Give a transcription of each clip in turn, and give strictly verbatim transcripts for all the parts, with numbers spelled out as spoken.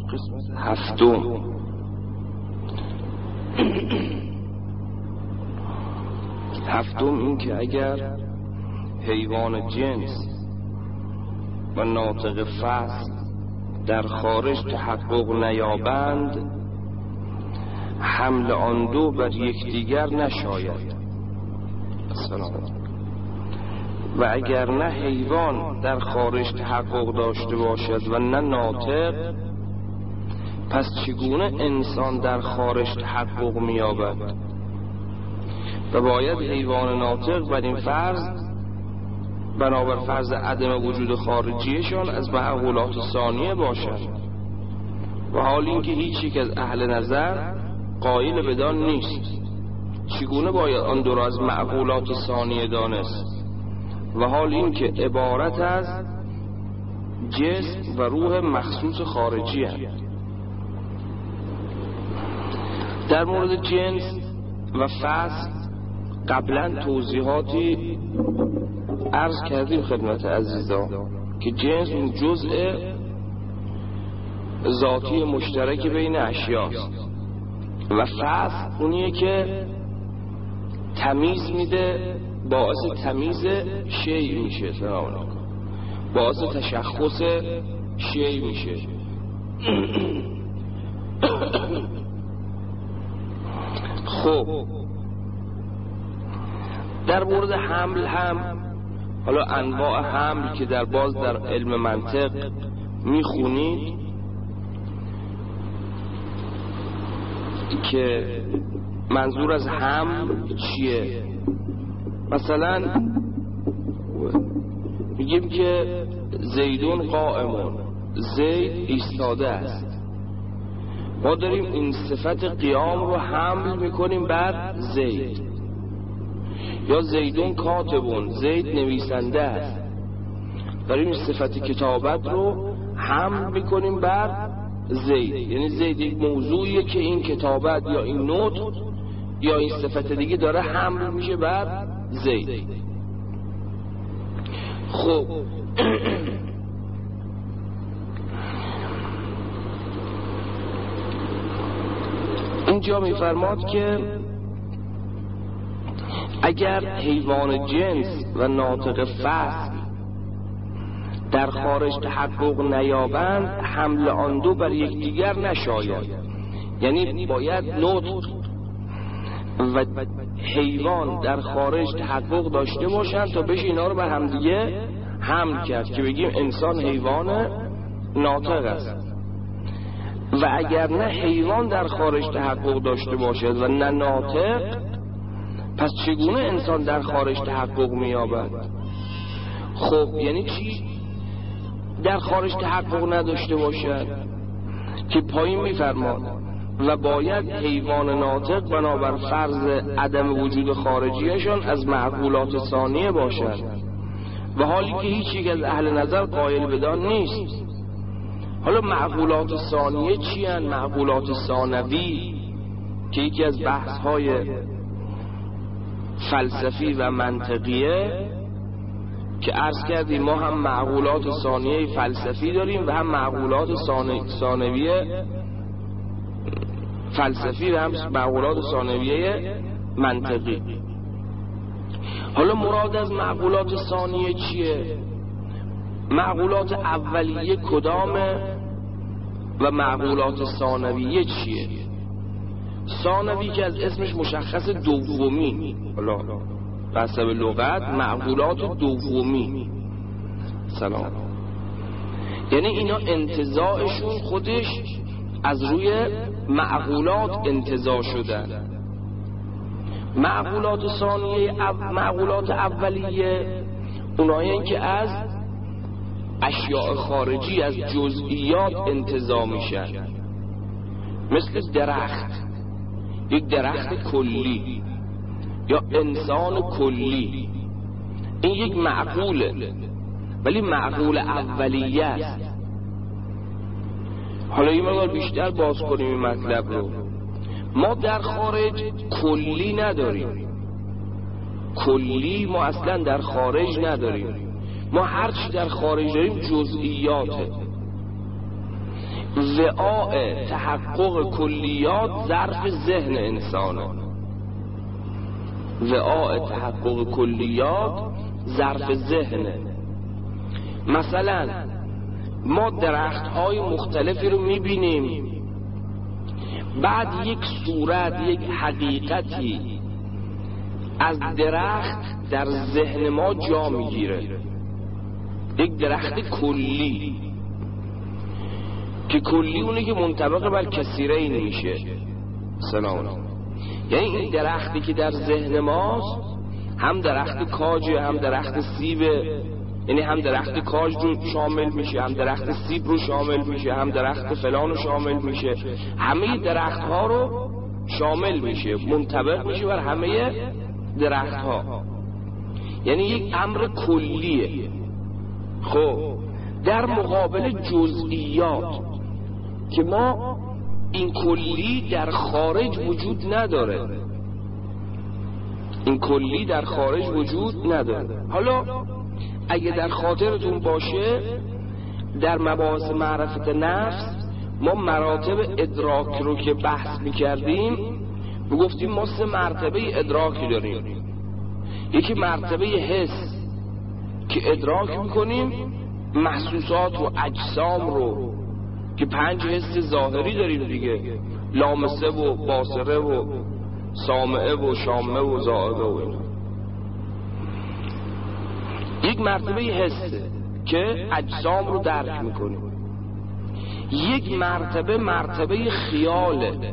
قسمت هفتم هفتم این که اگر حیوان جنس و ناطق فصل در خارج تحقق نیابند حمل آن دو بر یکدیگر نشاید. السلام. و اگر نه حیوان در خارج تحقق داشته باشد و نه ناطق، پس چگونه انسان در خارج تحقق می‌یابد؟ و باید حیوان ناطق بر این فرض بنابر فرض عدم وجود خارجیشان از معقولات ثانیه باشد، و حال اینکه هیچ یک از اهل نظر قائل بدان نیست. چگونه باید آن دو را از معقولات ثانیه دانست؟ و حال اینکه عبارت از جسم و روح مخصوص خارجی هست. در مورد جنس و فصل قبلا توضیحاتی عرض کردیم خدمت عزیزان که جنس اون جزء ذاتی مشترک بین اشیاست و فصل اونیه که تمیز میده، باعث تمیز شیء میشه، باعث تشخص شیء میشه. خب در مورد حمل هم، حالا انواع حمل که در باز در علم منطق میخونید که منظور از حمل چیه، مثلا میگیم که زیدون قائمون، زید ایستاده است. ما داریم این صفت قیام رو حمل میکنیم بر زید. یا زیدون کاتبون، زید نویسنده است، داریم این صفت کتابت رو حمل میکنیم بر زید. یعنی زید یک موضوعیه که این کتابت یا این نوت یا این صفت دیگه داره حمل میشه بر زید. خب اینجا میفرماد که اگر حیوان جنس و ناطق فصل در خارج تحقق نیابند حمل آن دو بر یکدیگر نشاید. یعنی باید نطق و حیوان در خارج تحقق داشته باشند تا بشه اینا رو بر همدیگه حمل کرد که بگیم انسان حیوان ناطق است. و اگر نه حیوان در خارج تحقق داشته باشد و نه ناطق، پس چگونه انسان در خارج تحقق می‌یابد؟ خب یعنی چی در خارج تحقق نداشته باشد؟ که پایین می‌فرماد و باید حیوان ناطق بنابر فرض عدم وجود خارجیشان از معقولات ثانیه باشد، و حالی که هیچ یک از اهل نظر قائل بدان نیست. حالا معقولات ثانیه چی هستند؟ معقولات ثانوی که یکی از بحث‌های فلسفی و منطقیه که عرض کردیم ما هم معقولات ثانیه فلسفی داریم و هم معقولات ثانویه فلسفی و هم معقولات ثانویه منطقی. حالا مراد از معقولات ثانیه چیه؟ معقولات اولیه کدامه و معقولات ثانویه چیه؟ ثانوی که از اسمش مشخص دومی، حالا به حسب لغت معقولات دومی. سلام. یعنی اینا انتزاعشون خودش از روی معقولات انتزاع شدن. معقولات ثانیه او معقولات اولیه اونایی که از اشیاء خارجی، از جزئیات انتزاع میشن، مثل درخت، یک درخت کلی یا انسان کلی. این یک معقوله ولی معقول اولیه است. حالا یه مقدار بیشتر باز کنیم این مطلب رو. ما در خارج کلی نداریم، کلی ما اصلا در خارج نداریم. ما هر چی در خارج داریم جزئیاته. وعاء تحقق کلیات ظرف ذهن انسانه. وعاء تحقق کلیات ظرف ذهنه. مثلا ما درخت های مختلفی رو میبینیم، بعد یک صورت، یک حقیقتی از درخت در ذهن ما جا میگیره، یک درخت کلی که کلی اونه که منطبق بر کثیرین میشه. سلام. یعنی این درختی که در ذهن ماست هم درخت کاجه، هم درخت سیبه، یعنی هم درخت کاج رو شامل میشه، هم درخت سیب رو شامل میشه، هم درخت فلان رو شامل میشه، همه درخت ها رو شامل میشه، منطبق میشه بر همه درخت ها، یعنی یک امر کلیه. خب در مقابل جزئیات که ما این کلی در خارج وجود نداره، این کلی در خارج وجود نداره. حالا اگه در خاطرتون باشه در مباحث معرفت نفس ما مراتب ادراک رو که بحث میکردیم میگفتیم ما سه مرتبه ادراکی داریم. یکی مرتبه حس که ادراک میکنیم محسوسات و اجسام رو که پنج حس ظاهری داریم دیگه، لامسه و باصره و سامعه و شامه و ذائقه و اینا. یک مرتبه حسه که اجسام رو درک میکنیم. یک مرتبه مرتبه خیاله.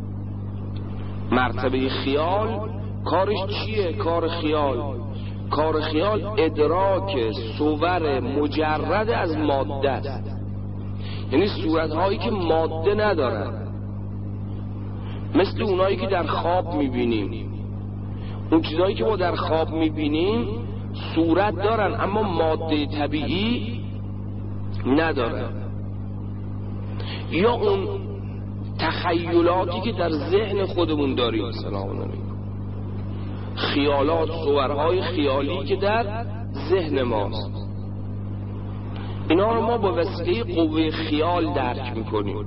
مرتبه خیال کارش چیه؟ کار خیال کار خیال ادراک صور مجرد از ماده است، یعنی صورتهایی که ماده ندارن، مثل اونایی که در خواب میبینیم. اون چیزهایی که ما در خواب میبینیم صورت دارن اما ماده طبیعی ندارن. یا اون تخیلاتی که در ذهن خودمون داریم، سلام علیکم، خیالات، صورهای خیالی که در ذهن ماست، اینا رو ما با وسیله قوه خیال درک میکنیم.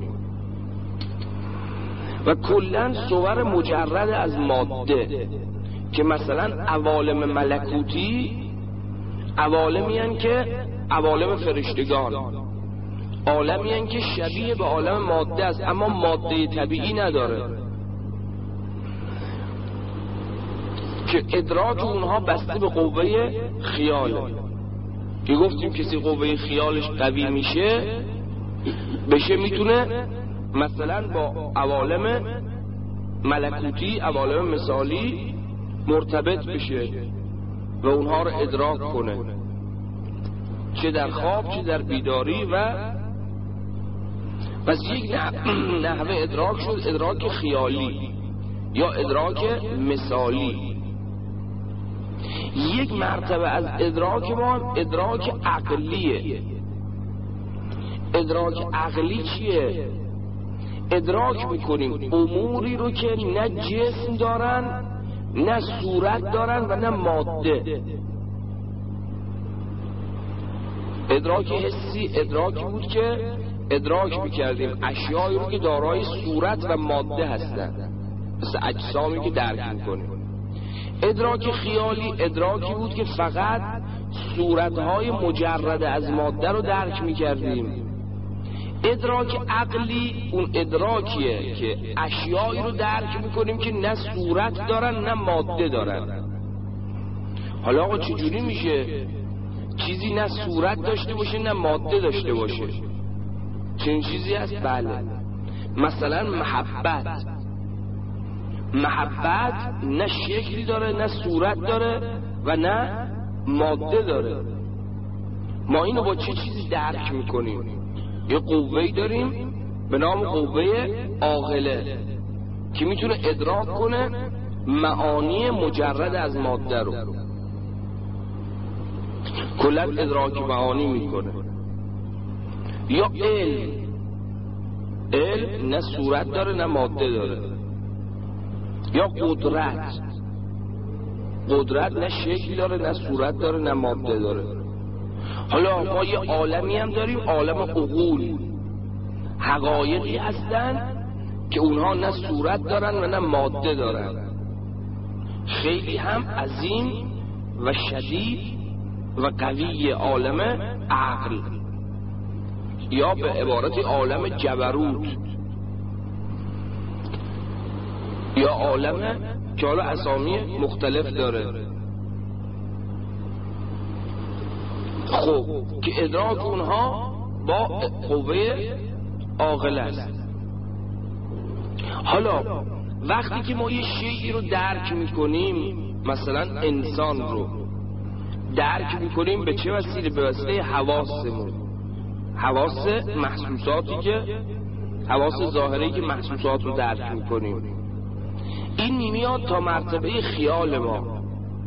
و کلن صور مجرد از ماده که مثلا عوالم ملکوتی عوالمی هن که عوالم فرشتگان، عالمی هن که شبیه به عالم ماده است اما ماده طبیعی نداره، که ادراک اونها بسته به قوه خیاله. که گفتیم کسی قوه خیالش قوی میشه بشه میتونه مثلا با عوالم ملکوتی، عوالم مثالی مرتبط بشه و اونها رو ادراک کنه، چه در خواب چه در بیداری. و پس یک نحوه ادراک شد ادراک خیالی یا ادراک مثالی. یک مرتبه از ادراک ما ادراک عقلیه. ادراک عقلی چیه؟ ادراک میکنیم اموری رو که نه جسم دارن، نه صورت دارن و نه ماده. ادراک حسی ادراکی بود که ادراک میکردیم اشیایی رو که دارای صورت و ماده هستن، مثل اجسامی که درک میکنیم. ادراک خیالی ادراکی بود که فقط صورتهای مجرد از ماده رو درک میکردیم. ادراک عقلی اون ادراکیه که اشیایی رو درک میکنیم که نه صورت دارن نه ماده دارن. حالا آقا چجوری میشه چیزی نه صورت داشته باشه نه ماده داشته باشه؟ چنین چیزی هست؟ بله. مثلا محبت محبت نه شکلی داره نه صورت داره و نه ماده داره. ما اینو با چه چیزی درک میکنیم؟ یه قوه‌ای داریم به نام قوه عاقله که میتونه ادراک کنه معانی مجرد از ماده رو، کلا ادراک معانی میکنه. یا علم علم نه صورت داره نه ماده داره. یا قدرت قدرت نه شکل داره نه صورت داره نه ماده داره. حالا ما یه عالمی هم داریم، عالم عقول. حقایقی هستن که اونها نه صورت دارن و نه ماده دارن، خیلی هم عظیم و شدید و قوی عالم عقل، یا به عبارت عالم جبروت، یا عالم که حالا اسامی مختلف داره. خب که ادراک اونها با قوه عاقل است. حالا وقتی که ما یه شیئی رو درک میکنیم، مثلا انسان رو درک میکنیم به چه وسیله؟ به وسیله حواسمون، حواس محسوساتی که حواس ظاهری که محسوسات رو درک میکنیم. این میاد تا مرتبه خیال ما.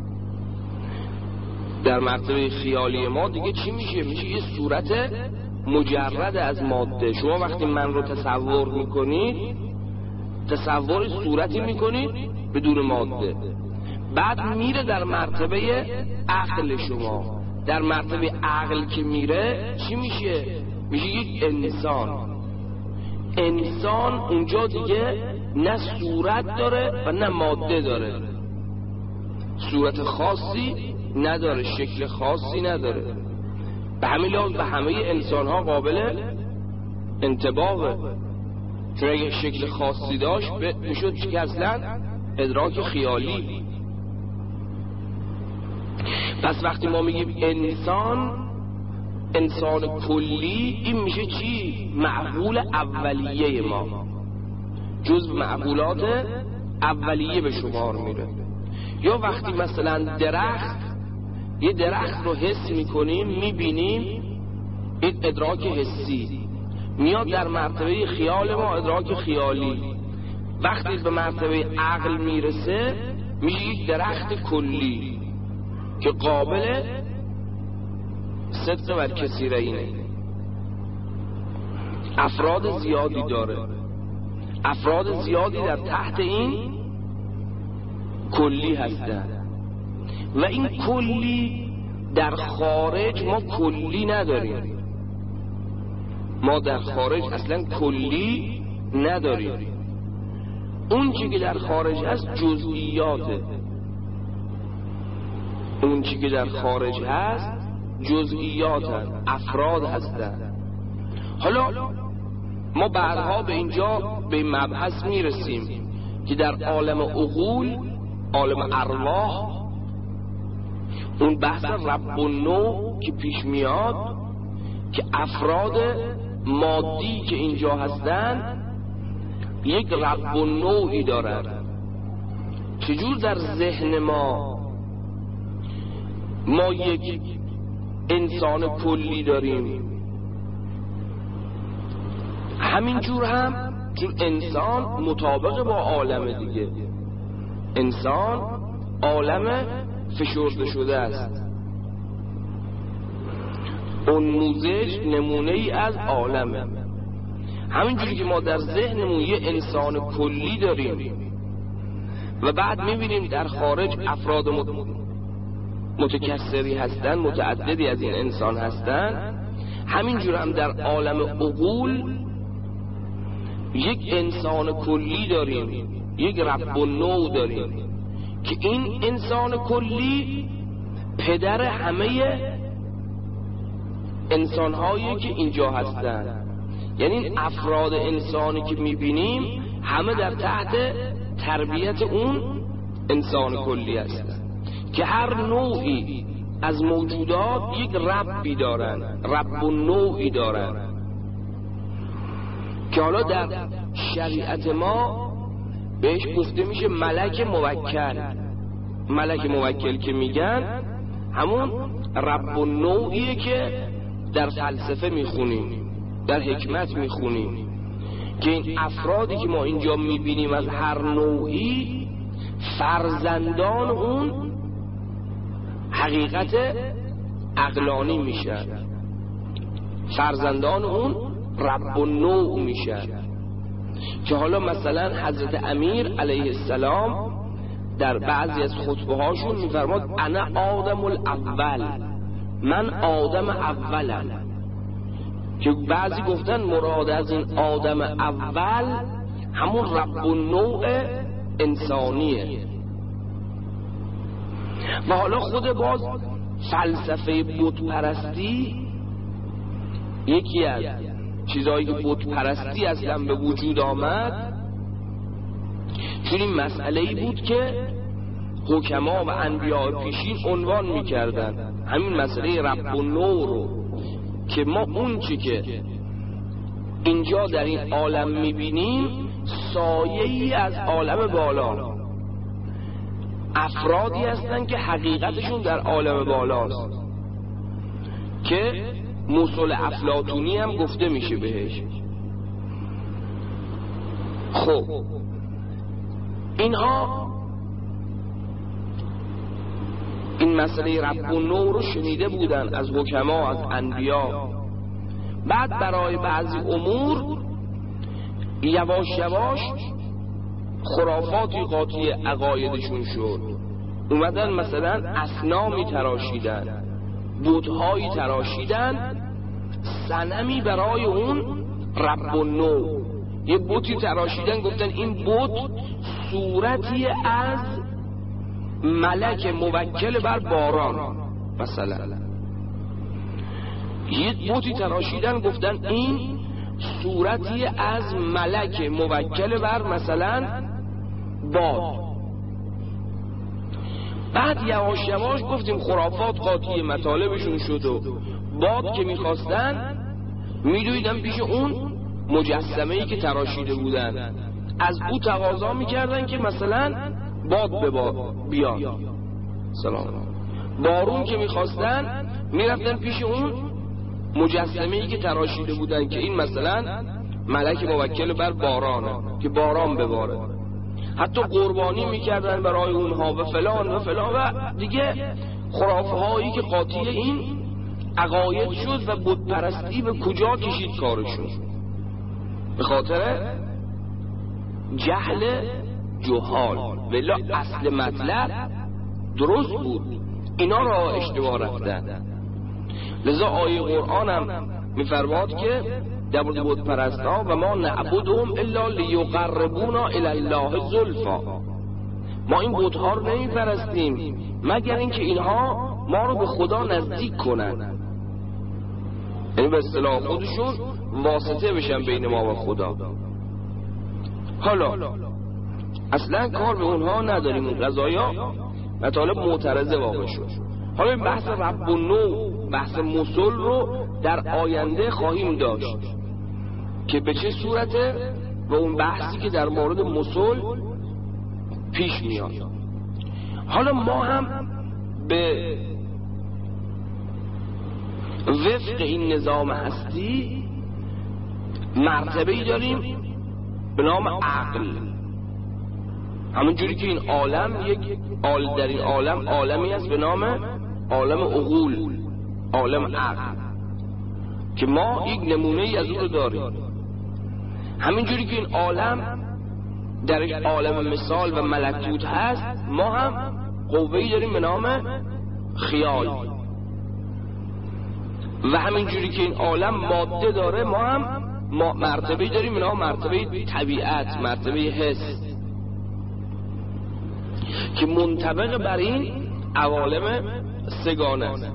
در مرتبه خیالی ما دیگه چی میشه؟ میشه یه صورت مجرد از ماده. شما وقتی من رو تصور میکنید، تصور صورتی میکنید بدون ماده. بعد میره در مرتبه عقل شما. در مرتبه عقل که میره چی میشه؟ میشه یک انسان. انسان اونجا دیگه نه صورت داره و نه ماده داره، صورت خاصی نداره، شکل خاصی نداره. به همین لحاظ به همه انسان ها قابل انطباقه. چون اگه شکل خاصی داشت میشد که اصلا ادراک خیالی. پس وقتی ما میگیم انسان، انسان کلی، این میشه چی؟ معقول اولیه ما، جزء معقولات اولیه به شمار میره. یا وقتی مثلا درخت، یه درخت رو حس میکنیم، میبینیم، این ادراک حسی میاد در مرتبه خیال ما، ادراک خیالی. وقتی به مرتبه عقل میرسه میشه یک درخت کلی که قابل صدق بر کثیرینه، افراد زیادی داره، افراد زیادی در تحت این کلی هستن. و این کلی در خارج ما کلی نداریم، ما در خارج اصلا کلی نداریم. اون چی که در خارج هست جزئیاته، اون چی که در خارج هست جزئیات هست، افراد هستن. حالا ما بعدها به اینجا به این مبحث میرسیم که در عالم عقول، عالم ارواح، اون بحث رب النوع که پیش میاد که افراد مادی که اینجا هستن یک رب النوعی دارن. چجور در ذهن ما ما یک انسان کلی داریم، همینجور هم چون انسان مطابق با عالم دیگه، انسان عالم فشرده شده است، اون موزش نمونه ای از عالمه. همینجوری که ما در ذهنمون یه انسان کلی داریم و بعد میبینیم در خارج افراد متکثری هستن، متعددی از این انسان هستن، همینجور هم در عالم عقول یک انسان کلی داریم، یک رب النوع داریم که این انسان کلی پدر همه انسانهایی که اینجا هستن. یعنی این افراد انسانی که میبینیم همه در تحت تربیت اون انسان کلی هستن که هر نوعی از موجودات یک ربی دارن، رب النوعی دارن که حالا در شریعت ما بهش گفته میشه ملک موکل. ملک موکل که میگن همون رب النوعیه که در فلسفه میخونیم، در حکمت میخونیم که این افرادی که ما اینجا میبینیم از هر نوعی فرزندان اون حقیقت عقلانی میشن، فرزندان اون رب النوع میشن. که حالا مثلا حضرت امیر علیه السلام در بعضی از خطبه هاشون میفرماد انا آدم الاول، من آدم اولم. که بعضی گفتن مراد از این آدم اول همون رب النوع انسانیه. و حالا خود باز فلسفه بت پرستی یکی از چیزایی که بت پرستی اصلا به وجود آمد چون این مسئله‌ای بود که حکما و انبیاء پیشین عنوان می‌کردن، همین مسئله رب النوع رو که ما اون چی که اینجا در این عالم می‌بینیم سایه‌ای از عالم بالا، افرادی هستن که حقیقتشون در عالم بالاست که موصل افلاطونی هم گفته میشه بهش. خب اینها این مسئله رب النوع رو شنیده بودن از حکما، از انبیا. بعد برای بعضی امور یواش یواش خرافاتی قاطی عقایدشون شد، اومدن مثلا اصنامی تراشیدن، بت‌هایی تراشیدن، صنمی برای اون رب النوع، یه بتی تراشیدن گفتن این بت صورتی از ملک موکل بر باران، مثلا یه بتی تراشیدن گفتن این صورتی از ملک موکل بر مثلا باد. بعد یواش یواش گفتیم خرافات قاطی مطالبشون شد و باد که میخواستن میدویدن پیش اون مجسمه‌ای که تراشیده بودن، از او تقاضا میکردن که مثلا باد به بیان، سلام. بارون که میخواستن میرفتن پیش اون مجسمه‌ای که تراشیده بودن که این مثلا ملک موکل بر بارانه که باران بباره. حتی قربانی میکردن برای اونها و فلان و فلان و دیگه خرافه هایی که قاطی این عقاید شد و بت پرستی به کجا کشید کارشون، به خاطر جهل جهال. ولی اصل مطلب درست بود، اینا را اشتباه رفتن. لذا آیه قرآن هم میفرماد که در مورد بت پرستا و ما نعبدهم الا لیقربونا الی الله زلفا، ما این بت ها رو نمیپرستیم مگر اینکه اینها ما رو به خدا نزدیک کنن، یعنی به اصطلاح خودشون واسطه بشن بین ما و خدا. حالا اصلا کار به اونها نداریم، اون قضایا مطالب معترضه واقع شد. حالا این بحث رب النوع، بحث موصل رو در آینده خواهیم داشت که به چه صورته و اون بحثی که در مورد موصل پیش میاد. حالا ما هم به وفق این نظام هستی مرتبه‌ای داریم به نام عقل، همون جوری که این عالم یک عالم در این عالم عالمی است به نام عالم عقول، عالم عقل که ما یک نمونه ای از اون رو داریم. همین جوری که این عالم در یک عالم مثال و ملکوت هست، ما هم قوه‌ای داریم به نام خیال. و همین جوری که این عالم ماده داره، ما هم مرتبه‌ای داریم به نام مرتبه طبیعت، مرتبه حس که منطبق بر این عوالم سگانه است.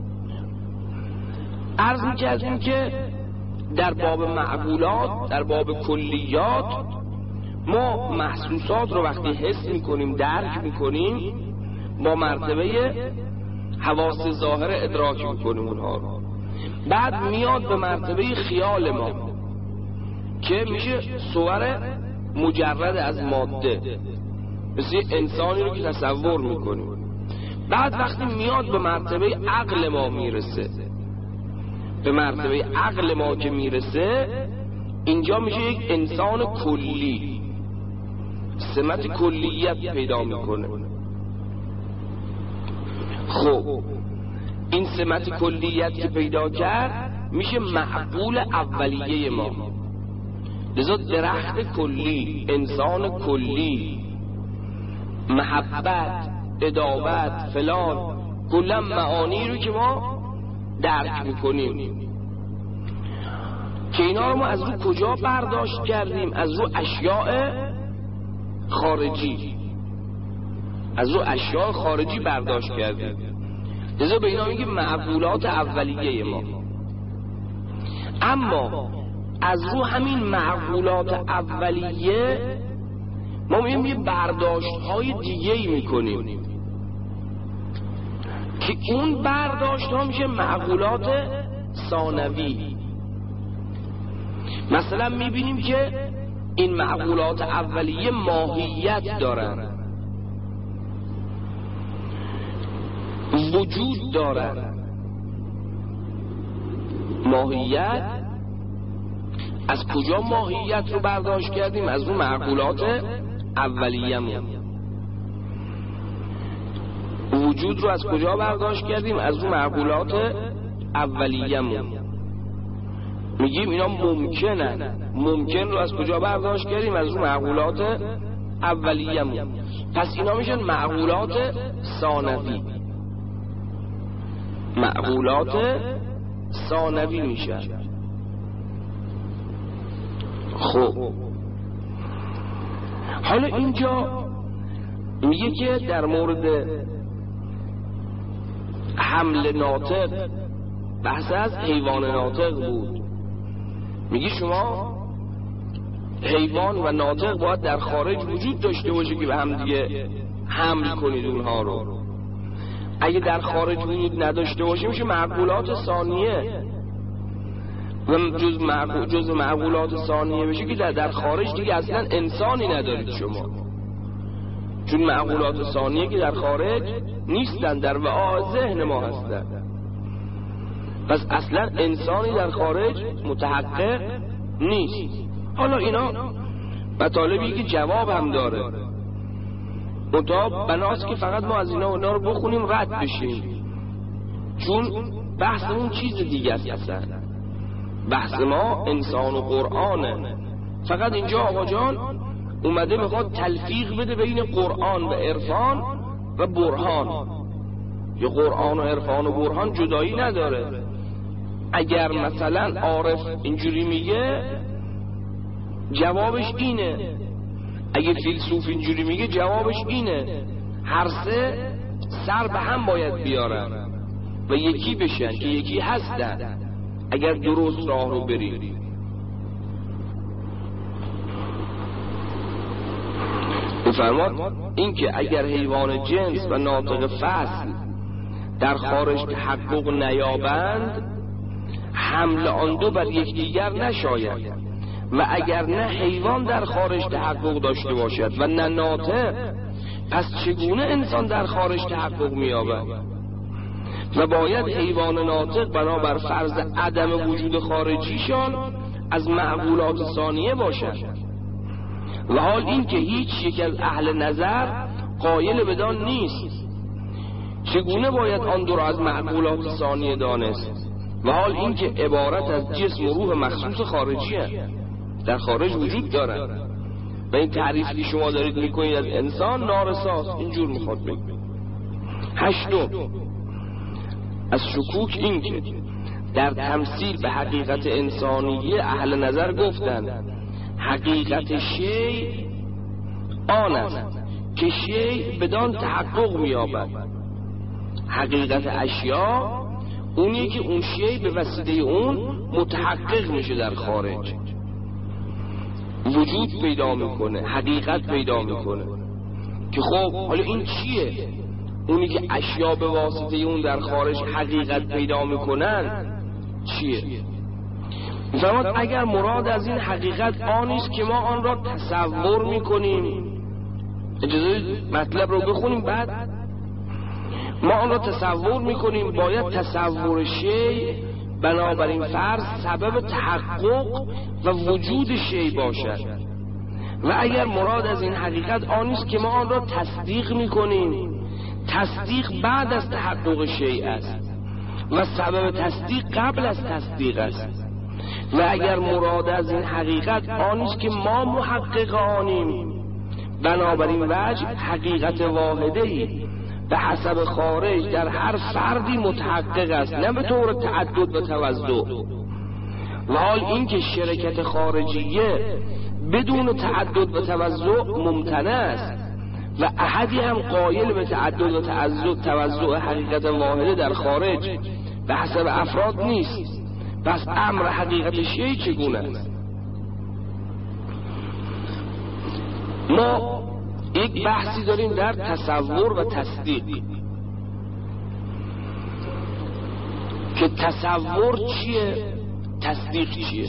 عرض می‌کردیم که در باب معقولات، در باب کلیات، ما محسوسات رو وقتی حس می‌کنیم، درک می‌کنیم، با مرتبه حواس ظاهر ادراک می‌کنیم اونها رو. بعد میاد به مرتبه خیال ما که میشه صور مجرد از ماده، مثل انسانی رو که تصور میکنیم. بعد وقتی میاد به مرتبه عقل ما میرسه، به مرتبه عقل ما که میرسه، اینجا میشه یک انسان کلی، سمت کلیت پیدا میکنه. خب این سمت کلیت که پیدا کرد میشه معقول اولیه ما. لذا درخت کلی، انسان کلی، محبت، عداوت، فلان، کلا معانی رو که ما درک میکنیم. که اینا رو ما از رو کجا برداشت کردیم؟ از رو اشیاء خارجی، از رو اشیاء خارجی برداشت کردیم. لذا به اینا میگیم معقولات اولیه ما. اما از رو همین معقولات اولیه ما میگیم یه برداشت های دیگه ای میکنیم که اون برداشت ها میشه معقولات ثانوی. مثلا میبینیم که این معقولات اولیه ماهیت دارن، وجود دارن. ماهیت، از کجا ماهیت رو برداشت کردیم؟ از اون معقولات اولیه‌مون. وجود رو از کجا برداشت کردیم؟ از اون معقولات اولیه‌مون. میگیم اینا ممکنه. ممکن رو از کجا برداشت کردیم؟ از اون معقولات اولیه‌مون. پس اینا میشن معقولات ثانوی. معقولات ثانوی میشن. خب حالا اینجا میگه که در مورد حمل ناطق بحث از حیوان ناطق بود. میگه شما حیوان و ناطق باید در خارج وجود داشته باشه که به هم دیگه حمل کنید اونها رو. اگه در خارج وجود نداشته باشه میشه معقولات ثانیه، و جز معقول جز معقولات ثانیه بشه که در, در خارج دیگه اصلا انسانی ندارید شما، چون معقولات ثانیه که در خارج نیستن، در وعاء ذهن ما هستن. پس اصلا انسانی در خارج متحقق نیست. حالا اینا مطالبی که جواب هم داره، منتها بناست که فقط ما از اینا اونا رو بخونیم رد بشیم، چون بحث اون چیز دیگه است. اصلا بحث ما انسان و قرآنه. فقط اینجا آقا جان اومده میخواد تلفیق بده بین قرآن و عرفان و برهان. یا قرآن و عرفان و برهان جدایی نداره. اگر مثلا عارف اینجوری میگه جوابش اینه، اگه فیلسوف اینجوری میگه جوابش اینه. هر سه سر به هم باید بیارن و یکی بشن که یکی هستن اگر درست راه رو بریم. بفرماد این که اگر حیوان جنس و ناطق فصل در خارج تحقق نیابند، حمل آن دو بر یکدیگر نشاید، و اگر نه حیوان در خارج تحقق داشته باشد و نه ناطق، پس چگونه انسان در خارج تحقق می‌یابد؟ و باید حیوان ناطق بنابر فرض عدم وجود خارجیشان از معقولات ثانیه باشد، و حال این که هیچ یک از اهل نظر قائل بدان نیست، چگونه باید آن دو را از معقولات ثانیه دانست؟ و حال این که عبارت از جسم و روح مخصوص خارجی هست، در خارج وجود دارن، و این تعریفی که شما دارید میکنید از انسان نارساست. اینجور میخواد بگید. هشتم از شکوک این که در تمثیل به حقیقت انسانیه اهل نظر گفتند حقیقت شیء آن است که شیء بدان تحقق می‌یابد. حقیقت اشیاء اونیه که اون شیء به وسیله اون متحقق میشه، در خارج وجود پیدا میکنه، حقیقت پیدا میکنه. که خب حالا این چیه؟ اونی که اشیاء به واسطه اون در خارج حقیقت پیدا میکنن چیه؟ میفرماد اگر مراد از این حقیقت آنیست که ما آن را تصور میکنیم، اجازه مطلب رو بخونیم بعد. ما آن را تصور میکنیم، باید تصور شیء بنابراین فرض سبب تحقق و وجود شیء باشد. و اگر مراد از این حقیقت آنیست که ما آن را تصدیق میکنیم، تصدیق بعد از تحقق شیء است و سبب تصدیق قبل از تصدیق است. و اگر مراد از این حقیقت آنیست که ما محقق آنیم، بنابراین وجه حقیقت واحده‌ای به حسب خارج در هر فردی متحقق است، نه به طور تعدد و توزع. و حال این که شرکت خارجیه بدون تعدد و توزع ممتنع است و احدی هم قائل به تعدد و توزع حقیقت واحده در خارج به حسب افراد نیست، پس امر حقیقت شیء چگونه است؟ ما یک بحثی داریم در تصور و تصدیق که تصور چیه، تصدیق چیه.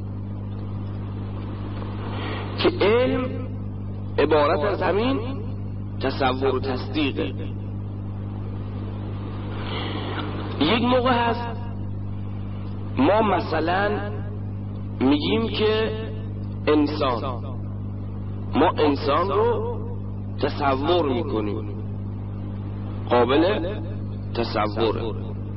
که علم عبارت از همین تصور و تصدیقه. یک موقع هست ما مثلا میگیم که انسان، ما انسان رو تصور میکنیم، قابل تصوره.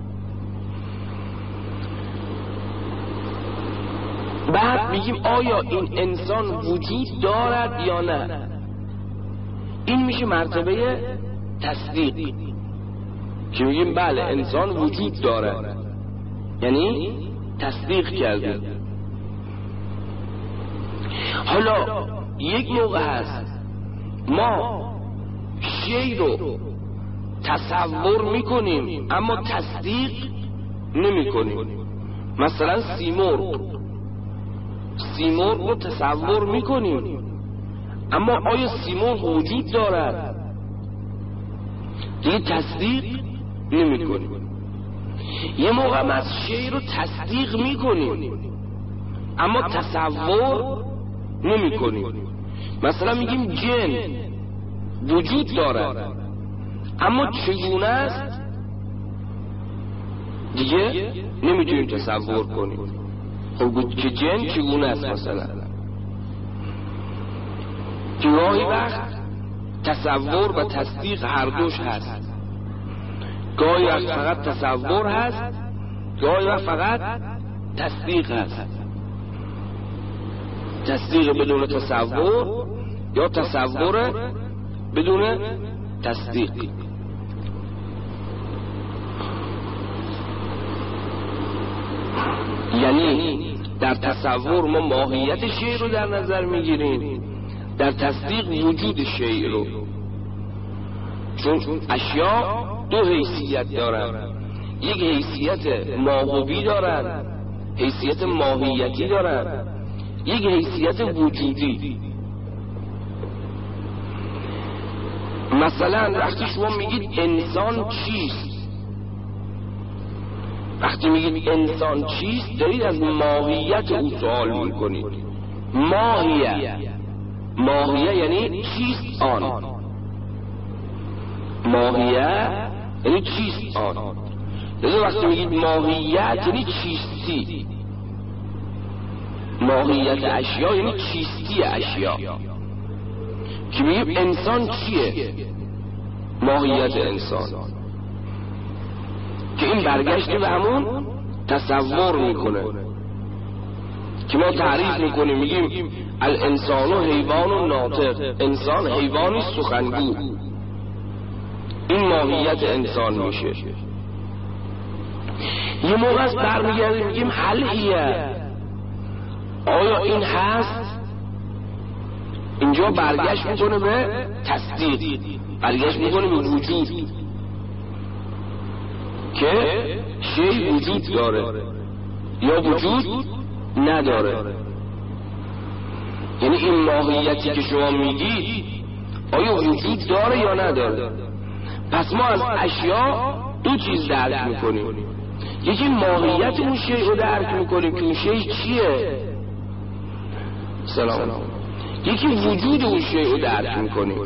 بعد میگیم آیا این انسان وجود دارد یا نه؟ این میشه مرتبه تصدیق که میگیم بله انسان وجود دارد، یعنی تصدیق کردیم. حالا یک موقع هست ما شیء رو تصور میکنیم اما تصدیق نمیکنیم. مثلا سیمرغ سیمرغ رو تصور میکنیم اما آیا سیمرغ وجود دارد؟ دیگه تصدیق نمیکنیم. یه موقع ما از شیء رو تصدیق میکنیم اما تصور نمیکنیم. مثلا میگیم جن وجود دارد اما چگونه است دیگه نمیتونیم تصور کنیم. خب که جن چگونه است؟ مثلا گاهی وقت تصور و تصدیق هر دوش هست. گاهی وقت فقط تصور هست، گاهی وقت فقط تصدیق هست. تصدیق بدون تصور یا تصور بدون تصدیق. یعنی در تصور ما ماهیت شیء رو در نظر میگیریم، در تصدیق وجود شیء رو، چون اشیا دو حیثیت دارن، یک حیثیت ماهوی دارن، حیثیت ماهیتی دارن، یک حیثیت وجودی. مثلا وقتی شما میگید انسان چیست، وقتی میگید انسان چیست دارید از ماهیت او سوال میکنید. ماهیه ماهیه یعنی چیست آن، ماهیه یعنی چیست آن. لذا وقتی میگید ماهیت یعنی چیستی، ماهیت اشیا یعنی چیستی اشیا. که میگیم انسان چیه؟ ماهیت انسان، که این برگشت به همون تصور میکنه که ما تعریف میکنیم، میگیم الانسان و حیوان و ناطق، انسان حیوانی سخنگو. این ماهیت انسان میشه. یه موقع از برمیگردیم میگیم هل هیه، آیا این هست؟ اینجا برگشت میکنه به تصدیق، برگشت میکنه به وجود، که شیء وجود داره یا وجود نداره. یعنی این ماهیتی که شما میگید آیا وجود داره یا نداره؟ پس ما از اشیا دو چیز درک میکنیم، یکی ماهیت اون شیء رو درک میکنیم که اون شیء چیه، سلام، یکی وجود اون شیء رو درک میکنیم.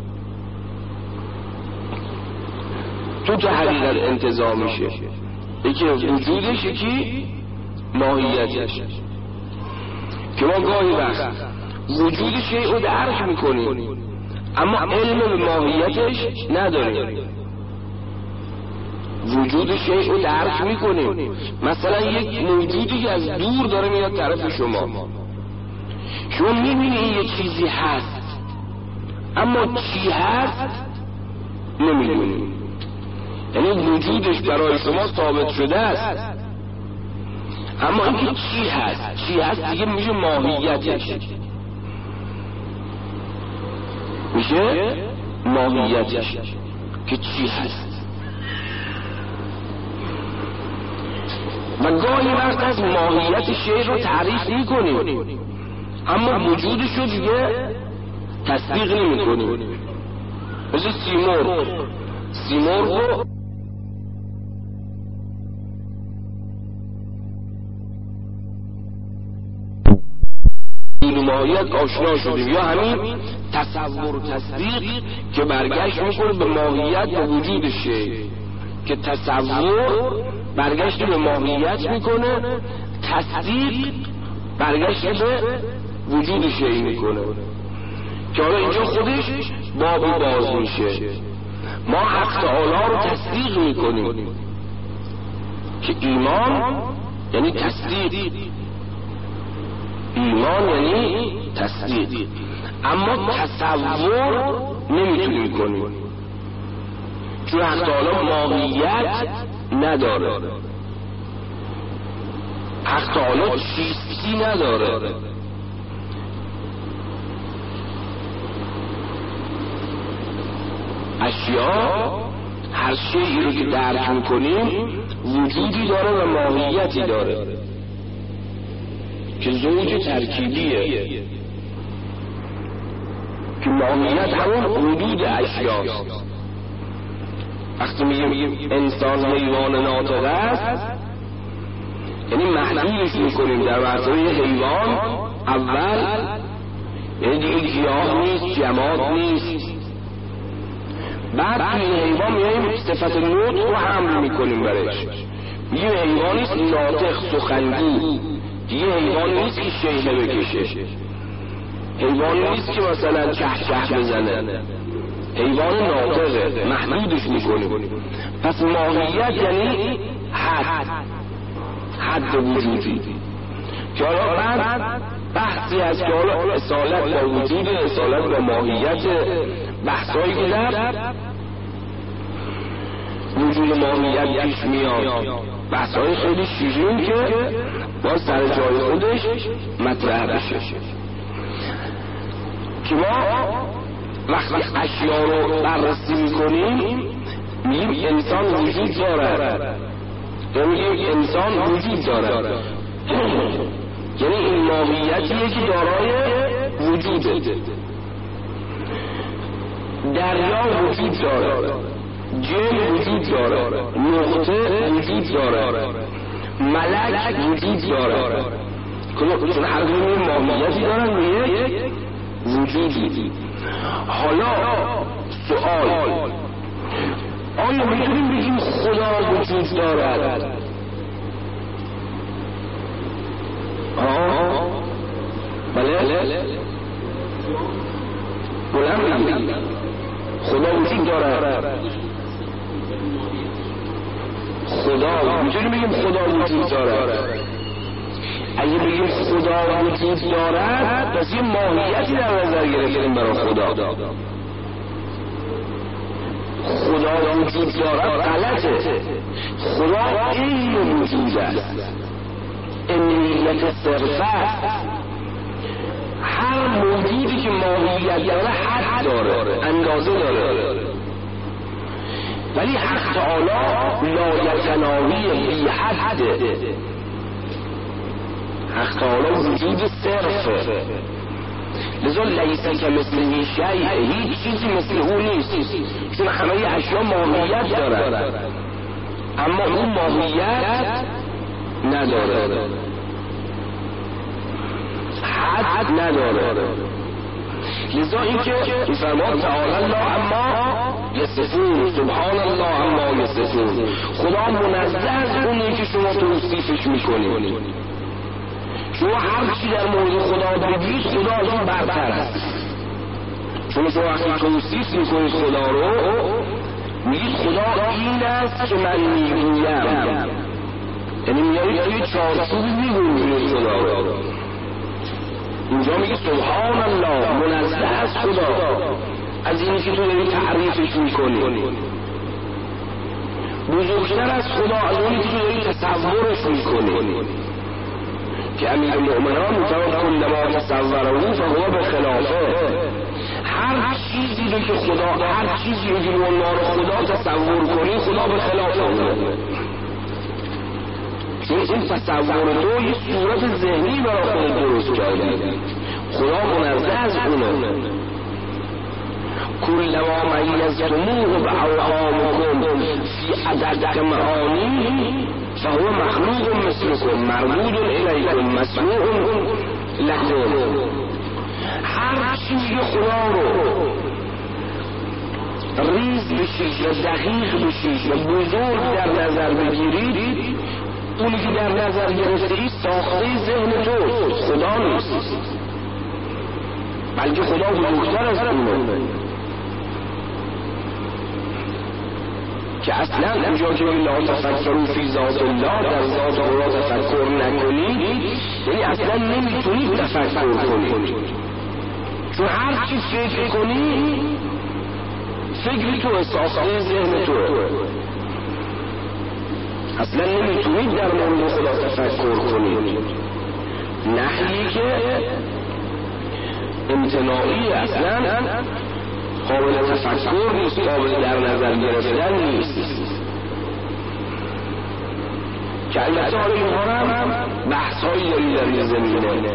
تو تا حقیقت انتظام میشه، یکی وجودش یکی ماهیتش. که ما گاهی وقت وجود شیء رو درک میکنیم اما علم به ماهیتش نداریم. وجود شیء رو درک میکنیم، مثلا یک موجودی که از دور داره میاد طرف شما، شما میبینی این یک چیزی هست اما چی هست نمیدونی. یعنی وجودش برای شما ثابت شده است اما اینکه چی هست چی هست دیگه میشه ماهیتش، میشه ماهیتش که چی هست. و گاهی وقت از ماهیت شیء رو تعریف میکنیم اما وجودش رو دیگه تصدیق نمیکنیم. مثل سیمرغ سیمرغ رو ماهیت آشنا شدیم، یا همین تصور و تصدیق که برگشت میکنه به ماهیت و وجود شیء، که تصور برگشت به ماهیت میکنه، تصدیق برگشت به وجود شیء میکنه، که حالا اینجا خودش بابی باز میشه. ما حق تعالی رو تصدیق میکنیم که ایمان یعنی تصدیق، ایمان یعنی تصدیق، اما تصور نمیتونیم کنیم چون حق تعالی ماهیت نداره، حق تعالی چیستی نداره. اشیا هر شیئی رو که درک میکنیم وجودی داره و ماهیتی داره که زوج ترکیبیه، که ماهیت همون حدود اشیاست. وقتی میگیم انسان حیوان ناطق است یعنی محدودش میکنیم در مرتبه حیوان اول، یعنی دیگه گیاه نیست، جماد نیست. بعد توی حیوان میاییم صفت نطق رو حمل میکنیم برش، میگیم حیوانیست ناطق سخنگو، دیگه حیوان نیست که شیهه بکشه، حیوان نیست که مثلا چه چه بزنه، حیوان ناطقه، محدودش میکنیم. پس ماهیت یعنی حد، حد وجودی، که حالا بعد بحثی از که حالا اصالت با وجود، اصالت با ماهیت، بحثایی که در وجود ماهیت پیش میاد، بحثای خیلی شیرین که باز سر جای خودش مطرح بشه. که ما وقتی اشیا رو بررسی میکنیم میگیم انسان وجود داره، یا میگیم انسان وجود داره، یعنی این ماهیتیه که دارای وجوده. دریا وجود داره، جن وجود داره، نقطه وجود داره، ملک وجود داره، چون هر دونه ماهیتی دارن و یک وجودی. حالا سوال، آیا میتونیم بگیم خدا وجود دارد؟ آه بله بلند بگیم خدا وجود دارد. خدا میتونیم بگیم خدا وجود دارد؟ اگه بگیم خدا وجود دارد پس یه ماهیتی در نظر گرفتیم برای خدا. خدا وجود دارد غلطه، خدا این وجود است، انیت صرفه. هر موجودی که ماهیت داره حد داره، اندازه داره، ولی حق تعالی لایتناهی بی حده. حق تعالی وجود صرفه، لذا لیسه که مثل شیء، هیچ چیزی مثل او نیست، چون همه اشیا ماهیت دارد اما اون ماهیت نداره، حد نداره. لذا اینکه فرمان تعالی الله اما یصفون، سبحان الله اما یصفون، خدا منزه از اونی که شما توصیفش میکنید. شما هر چی در مورد خدا بگید خدا از اون برتر است، چون شما وقتی توصیف میکنید خدا رو میگید خدا این است که من میگویم، یعنی میارید توی چارچوبی میگوید خدا رو. اینجا میگه سبحان الله، منزه از خدا از اینی که تو داری تعریفش میکنی، بزرگتر از خدا از اونی که تو داری تصورش میکنی. که امیر المؤمنان میتوان کل ما تصوره فهو به خلافه. هر چیزی رو که خدا هر چیزی رو که به عنوان خدا تصور کنی خدا به خلاف اونه. چون این تصور تو یه صورت ذهنی برای خود درست کردی، خدا منزه از اونه. کل ما میزتموه به اوهامکم فی عدد معانی فهو مخلوق مثلكم مردود الیکم مسموع لكم. هر چیزی خدا رو ریز بشید و دقیق بشید و بزرگ در نظر بگیرید، اونی که در نظر گرفته ای ساخته ذهن توست، خدا نیست، بلکه خدا بزرگتر از اونه. که اصلا اونجا که لا تفکروا فی ذات الله، در ذات خدا تفکر نکنید، یعنی اصلا نمیتونید تفکر کنید، چون هر چی فکر کنی فکر تو ساخته ذهن تو، اصلا نمیتونید در مورد خدا تفکر کنید. نحیی که امتناعی اصلا قابل تفکر نیست، قابل در نظر گرفتن نیست. که البته حالا اینها هم بحث هایی داریم در این زمینه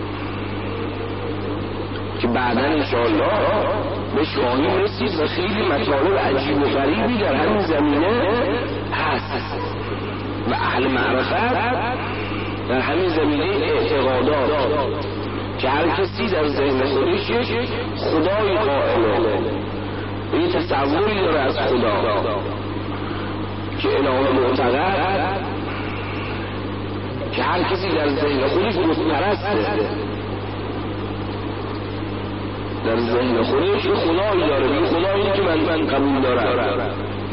که بعدا انشاءالله بهش خواهیم رسید و خیلی مطالب عجیب و غریبی در همین زمینه هست و اهل معرفت در همین زمینه اعتقادات که هر کسی در ذهن خودش خدای قائله و یه تصوری داره از خدا که اله معتقد، که هر کسی در ذهن خودش بتپرسته، در ذهن خودش خدایی داره، این خدایی که من من قبول دارم،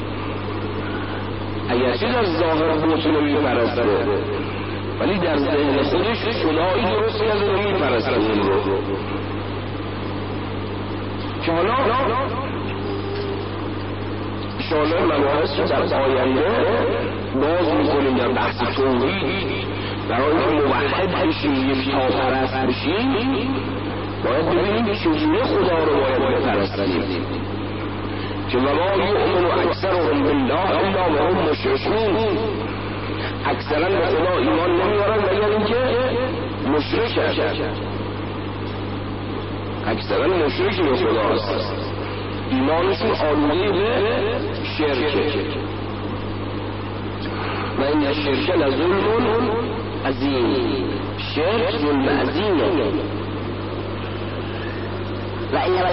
اگرچه در ظاهر بتونو میپرسته ولی در ذهن خودش خدایی درست کرده و میپرسته اون رو. که حالا انشاءالله مباحث رو در آینده باز میکنیم در بحث توحید. برای اینکه موحد بشیم، یکتاپرست بشیم، باید ببینیم چجوری خدا رو باید بپرستیم. که وما یؤمن اکثرهم بالله الا وهم مشرکون، اکثرا به خدا ایمان نمیارن مگر اینکه مشرکن، اکثرا مشرک به خدا هستن، ایمانشون آلوده به شرکه و این الشرک لظلم عظیم، شرک ظلم عظیمه. و